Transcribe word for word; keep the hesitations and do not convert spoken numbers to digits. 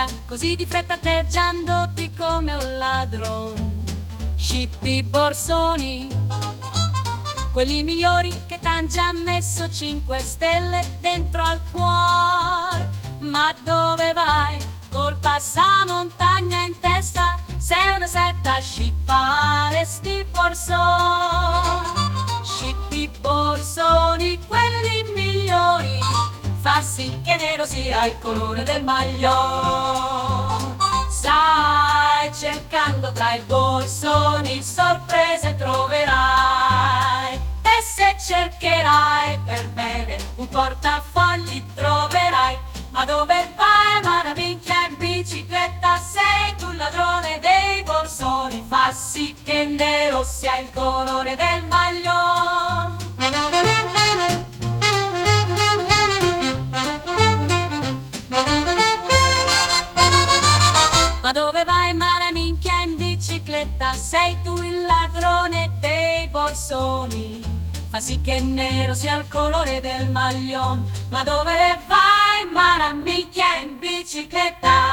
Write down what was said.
sera, così di fretta atteggiandoti come un ladrone. Scippi borsoni, quelli migliori che t'han già messo cinque stelle dentro al cuore. Ma dove vai? Col passamontagna in testa, sei una setta a scippare sti borsoni. Scippi borsoni, quelli migliori, fa sì che nero sia il colore del maglione. Stai cercando tra i borsoni, sorprese troverai. E se cercherai per bene un portafogli troverai. Ma dove vai, ma minchia, in bicicletta sei tu il ladrone dei borsoni. Fa sì che nero sia il colore del maglione. Ma dove vai, mala minchia, in bicicletta sei tu il ladrone dei borsoni. Fa sì che nero sia il colore del maglione. Ma dove vai, mala minchia, in bicicletta